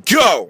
go.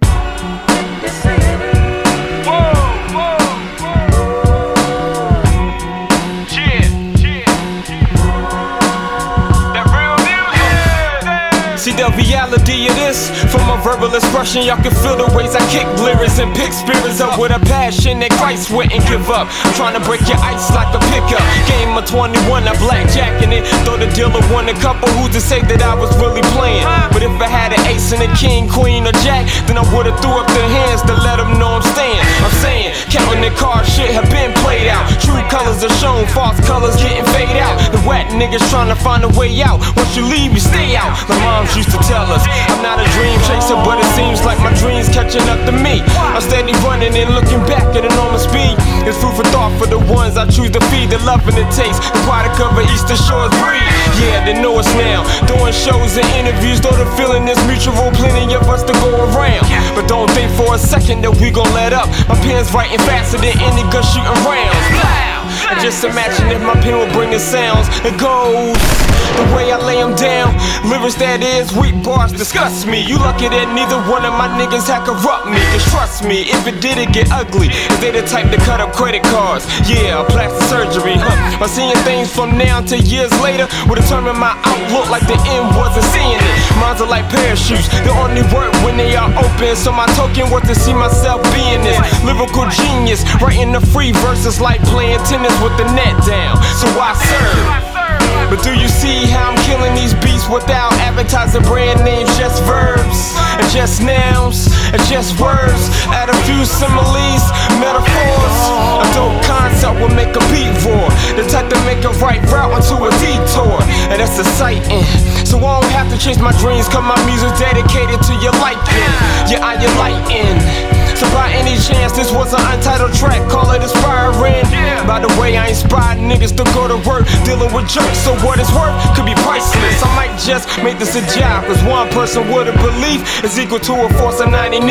See the reality of this, from my verbal expression, y'all can feel the ways I kick lyrics and pick spirits up with a passion that Christ wouldn't give up. I'm trying to break your ice like a pickup. Game of 21, I blackjacking it. Though the dealer won a couple, who's to say that I was really playing? But if I had an ace and a king, queen, or jack, then I would've threw up the hands to let them know I'm staying. I'm saying, counting the cards, shit have been played out. True colors are shown, false colors getting fade out. The whack niggas trying to find a way out. Once you leave, you stay out. My moms used to tell us, I'm not a dream chaser, but it seems like my dreams catching up to me. I'm steady running and looking back at enormous speed. It's food for thought for the ones I choose to feed. The love and the taste, the product of an Eastern Shores breed. Yeah, they know us now, doing shows and interviews. Though the feeling is mutual, plenty of us to go around. But don't think for a second that we gon' let up. My pen's writing faster than any gun shooting rounds. And just imagine if my pen would bring the sounds. It goes the way I lay them down. Lyrics that is weak bars disgust me. You lucky that neither one of my niggas had corrupt me. Cause trust me, if it did, it get ugly. If they the type to cut up credit cards, yeah, plastic surgery, By seeing things from now to years later will determine my outlook like the end wasn't seeing it. Minds are like parachutes, they only work when they are open. So my token was to see myself being this lyrical genius, writing the free verses like playing tennis with the net down. So I serve. But do you see how I'm killing these beats without advertising brand names? Just verbs and just nouns and just words. Add a few similes, metaphors. A dope concept will make a beat roar. The type to make a right route into a detour. And that's exciting. So I don't have to chase my dreams, cause my music's dedicated to your liking. Yeah, I enlighten. So by any chance, this was an untitled track, call it inspiring. By the way, I inspired niggas to go to work, dealing with jerks, so what it's worth could be priceless. I might just make this a job, cause one person with a belief is equal to a force of 99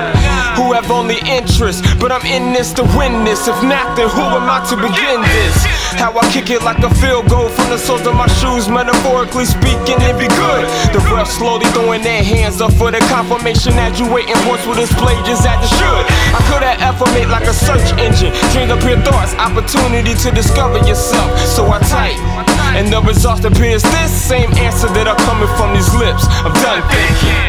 who have only interest, but I'm in this to win this. If not, then who am I to begin this? How I kick it like a field goal from the soles of my shoes, metaphorically speaking, it be good. The ref slowly throwing their hands up for the confirmation that you waiting for to display just as it should. I could have affirmate like a search engine, dream up your thoughts, opportunity to discover yourself. So I type, and the results appears this same answer that are coming from these lips. I'm done thinking.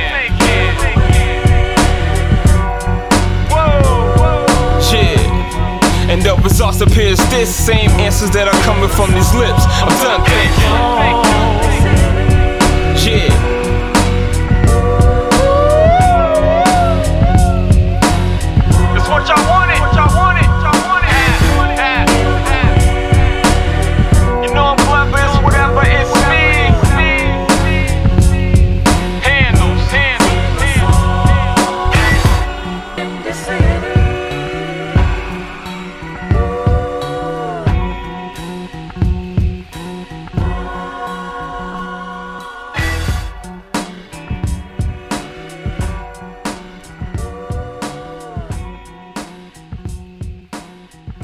Yeah, and the results appears this same answers that are coming from these lips. I'm done thinking. Yeah.